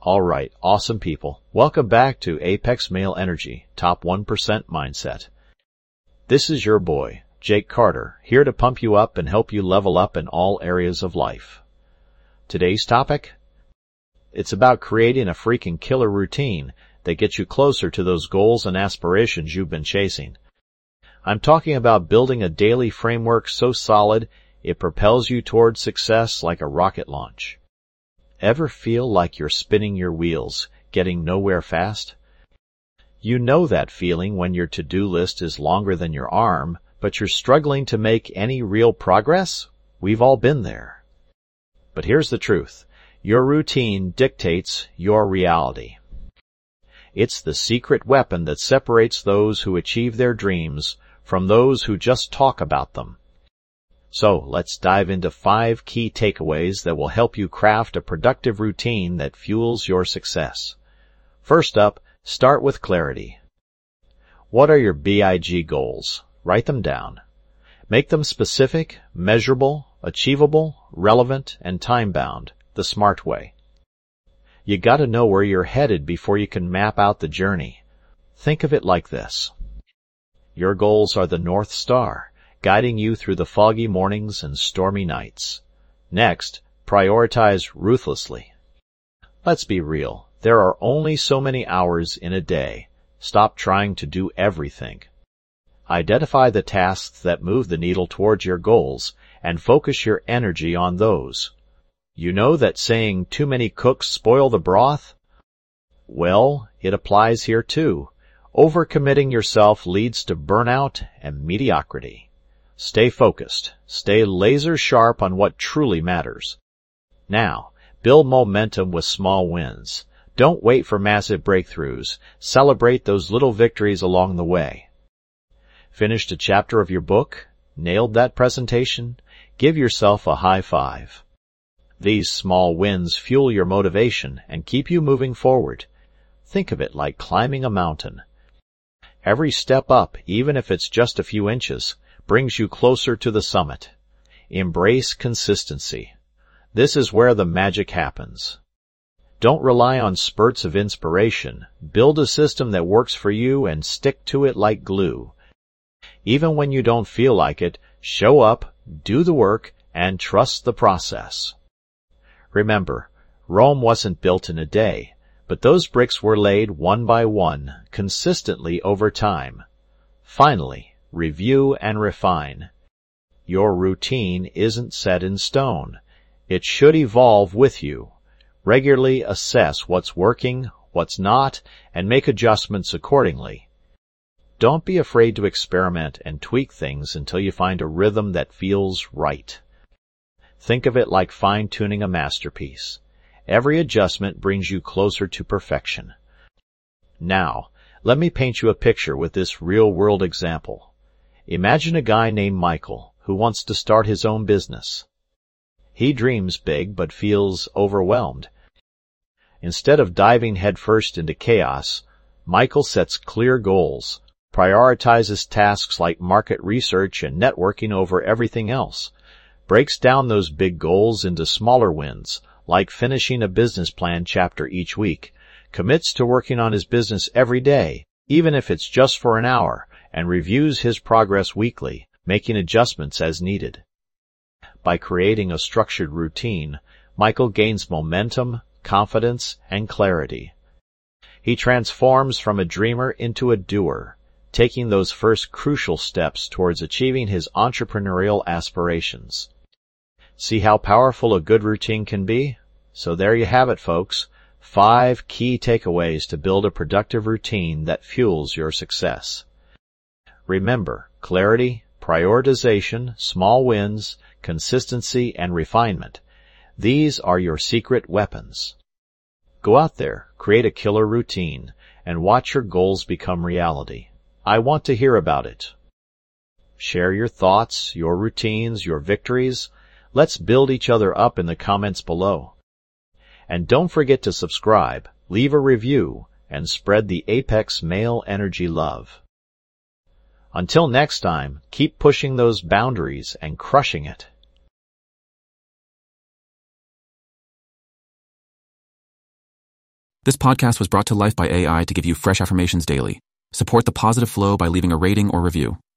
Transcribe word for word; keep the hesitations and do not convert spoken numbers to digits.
All right, awesome people. Welcome back to Apex Male Energy, Top one percent Mindset. This is your boy, Jake Carter, here to pump you up and help you level up in all areas of life. Today's topic? It's about creating a freaking killer routine that gets you closer to those goals and aspirations you've been chasing. I'm talking about building a daily framework so solid it propels you towards success like a rocket launch. Ever feel like you're spinning your wheels, getting nowhere fast? You know that feeling when your to-do list is longer than your arm, but you're struggling to make any real progress? We've all been there. But here's the truth. Your routine dictates your reality. It's the secret weapon that separates those who achieve their dreams from those who just talk about them. So let's dive into five key takeaways that will help you craft a productive routine that fuels your success. First up, start with clarity. What are your big goals? Write them down. Make them specific, measurable, achievable, relevant, and time-bound, the smart way. You gotta know where you're headed before you can map out the journey. Think of it like this. Your goals are the North Star, guiding you through the foggy mornings and stormy nights. Next, prioritize ruthlessly. Let's be real. There are only so many hours in a day. Stop trying to do everything. Identify the tasks that move the needle towards your goals and focus your energy on those. You know that saying too many cooks spoil the broth? Well, it applies here too. Overcommitting yourself leads to burnout and mediocrity. Stay focused. Stay laser sharp on what truly matters. Now, build momentum with small wins. Don't wait for massive breakthroughs. Celebrate those little victories along the way. Finished a chapter of your book? Nailed that presentation? Give yourself a high five. These small wins fuel your motivation and keep you moving forward. Think of it like climbing a mountain. Every step up, even if it's just a few inches, brings you closer to the summit. Embrace consistency. This is where the magic happens. Don't rely on spurts of inspiration. Build a system that works for you and stick to it like glue. Even when you don't feel like it, show up, do the work, and trust the process. Remember, Rome wasn't built in a day, but those bricks were laid one by one, consistently over time. Finally, review and refine. Your routine isn't set in stone. It should evolve with you. Regularly assess what's working, what's not, and make adjustments accordingly. Don't be afraid to experiment and tweak things until you find a rhythm that feels right. Think of it like fine-tuning a masterpiece. Every adjustment brings you closer to perfection. Now, let me paint you a picture with this real-world example. Imagine a guy named Michael who wants to start his own business. He dreams big but feels overwhelmed. Instead of diving headfirst into chaos, Michael sets clear goals, prioritizes tasks like market research and networking over everything else, breaks down those big goals into smaller wins, like finishing a business plan chapter each week, commits to working on his business every day, even if it's just for an hour, and reviews his progress weekly, making adjustments as needed. By creating a structured routine, Michael gains momentum, confidence, and clarity. He transforms from a dreamer into a doer, taking those first crucial steps towards achieving his entrepreneurial aspirations. See how powerful a good routine can be? So there you have it, folks. Five key takeaways to build a productive routine that fuels your success. Remember, clarity, prioritization, small wins, consistency, and refinement. These are your secret weapons. Go out there, create a killer routine, and watch your goals become reality. I want to hear about it. Share your thoughts, your routines, your victories. Let's build each other up in the comments below. And don't forget to subscribe, leave a review, and spread the Apex Male Energy love. Until next time, keep pushing those boundaries and crushing it. This podcast was brought to life by A I to give you fresh affirmations daily. Support the positive flow by leaving a rating or review.